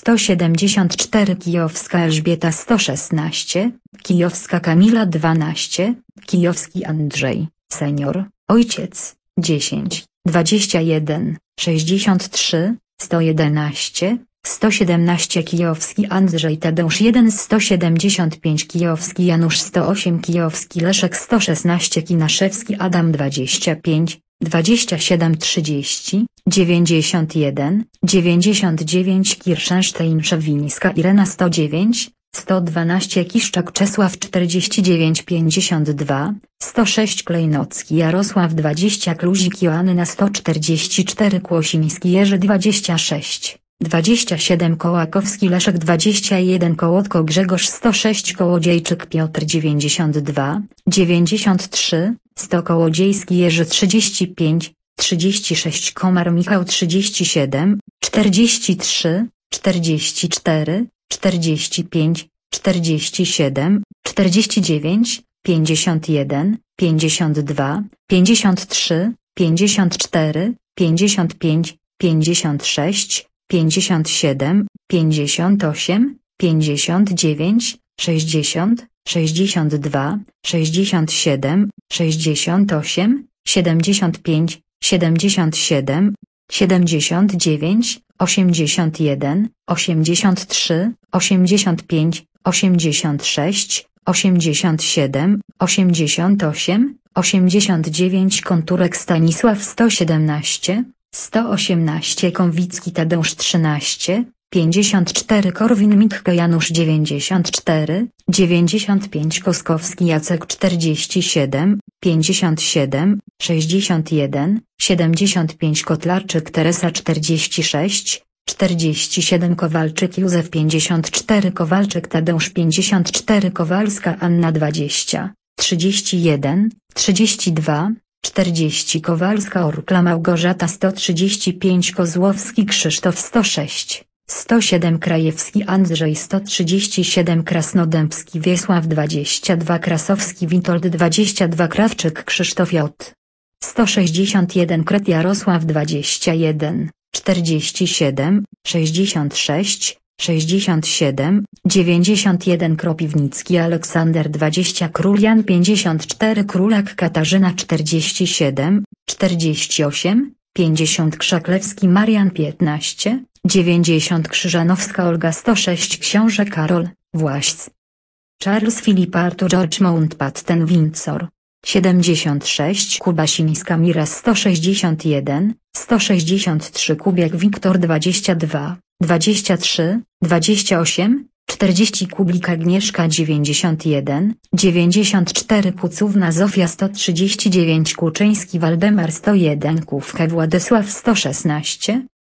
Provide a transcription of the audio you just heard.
174 Kijowska Elżbieta 116, Kijowska Kamila 12, Kijowski Andrzej, senior, ojciec, 10, 21, 63, 111, 117 Kijowski Andrzej Tadeusz 1 175 Kijowski Janusz 108 Kijowski Leszek 116 Kinaszewski Adam 25, 27 30, 91, 99 Kirschenstein Szewińska Irena 109, 112 Kiszczak Czesław 49 52, 106 Klejnocki Jarosław 20 Kluzik Joanna 144 Kłosiński Jerzy 26, 27 Kołakowski Leszek 21 Kołotko Grzegorz 106 Kołodziejczyk Piotr 92, 93, 100 Kołodziejski Jerzy 35, 36 Komar Michał 37, 43, 44, 45, 47, 49, 51, 52, 53, 54, 55, 56, 57, 58, 59, 60, 62, 67, 68, 75, 77, 79, 81, 83, 85, 86, 87, 88, 89 Konturek Stanisław 117, 118 Konwicki Tadeusz 13, 54 Korwin-Mikke Janusz 94, 95 Koskowski Jacek 47, 57, 61, 75 Kotlarczyk Teresa 46, 47 Kowalczyk Józef 54 Kowalczyk Tadeusz 54 Kowalska Anna 20, 31, 32, 40 Kowalska Orkla Małgorzata 135 Kozłowski Krzysztof 106, 107 Krajewski Andrzej 137 Krasnodębski Wiesław 22 Krasowski Witold 22 Krawczyk Krzysztof J. 161 Kret Jarosław 21, 47, 66, 67, 91 Kropiwnicki Aleksander 20 Król Jan 54 Królak Katarzyna 47, 48, 50 Krzaklewski Marian 15, 90 Krzyżanowska Olga 106 Książę Karol, Właśc. Charles Philip Arthur George Mountbatten Windsor. 76 Kubasińska Mira 161, 163 Kubiak Wiktor 22, 23, 28, 40 Kublik Agnieszka 91, 94 Pucówna Zofia 139 Kłuczyński Waldemar 101 Kówkę Władysław 116,